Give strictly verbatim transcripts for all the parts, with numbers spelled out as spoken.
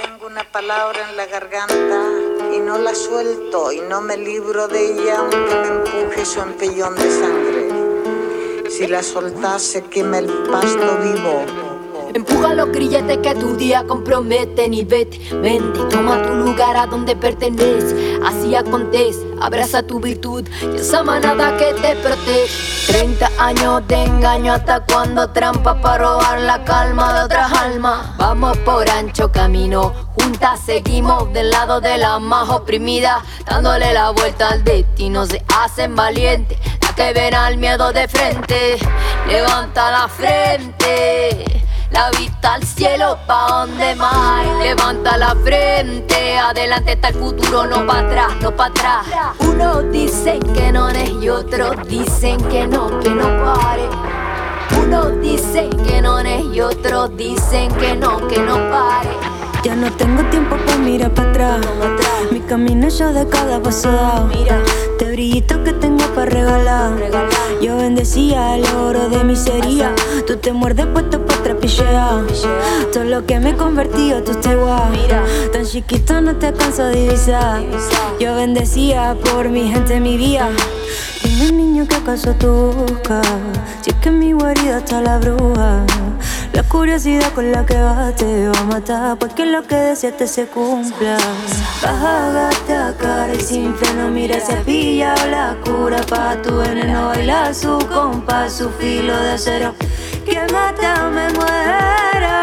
tengo una palabra en la garganta y no la suelto y no me libro de ella aunque me empuje su empellón de sangre. Si la soltase quema el pasto vivo. Empuja los grilletes que tu día comprometen y vete, vente, toma tu lugar a donde perteneces. Así acontece, abraza tu virtud y esa manada que te protege. Treinta años de engaño, hasta cuando trampa para robar la calma de otras almas. Vamos por ancho camino, juntas seguimos del lado de la más oprimida, dándole la vuelta al destino. Se hacen valientes las que ven al miedo de frente. Levanta la frente, la vista al cielo, pa' donde más. Levanta la frente, adelante está el futuro, no pa' atrás, no pa' atrás. Unos dicen que no es y otros dicen que no, que no pare. Unos dicen que no es y otros dicen que no, que no pare. Ya no tengo tiempo pa' mirar pa' atrás. Mi camino ya de cada paso dado. Mira, este brillito que tengo pa' regalar. Yo bendecía el oro de miseria. Tú te muerdes puesto pa' trapichear. Todo lo que me he convertido, tú te guau. Tan chiquito no te alcanzo a divisar. Yo bendecía por mi gente, mi vida. Dime, niño, ¿qué acaso tú buscas? Si es que en mi guarida está la bruja. La curiosidad con la que vas te va a matar, porque lo que deseaste se cumpla. Bájate a cara y sin freno, mira, se ha pillado la cura pa' tu veneno. Baila su compás, su filo de acero. Que mata me muera.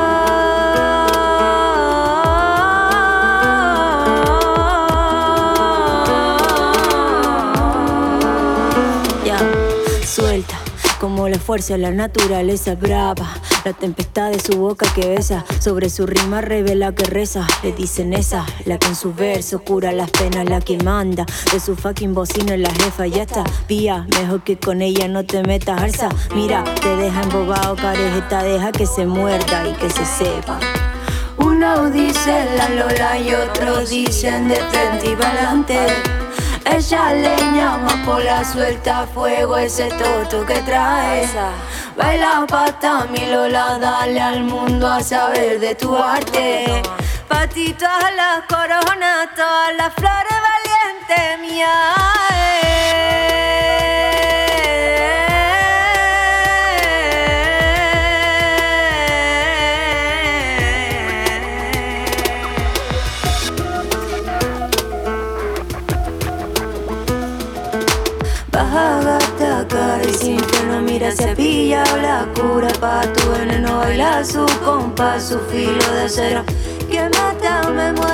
Ya, suelta. Como la fuerza de la naturaleza brava, la tempestad de su boca que besa, sobre su rima revela que reza. Le dicen esa, la que en su verso cura las penas, la que manda de su fucking bocina la jefa. Ya está, pía, mejor que con ella no te metas, alza. Mira, te deja embobado, carejeta, deja que se muerda y que se sepa. Unos dicen la Lola y otros dicen de frente y pa'lante. Ella leña, amapola, suelta fuego, ese toto que trae. Baila pata, mi Lola, dale al mundo a saber de tu arte. Pa' ti todas las coronas, todas las flores valientes mías. Bájate a cara y sin freno, mira, se ha pillado la cura pa' tu veneno. Baila su compás, su filo de acero. Que mata me muere.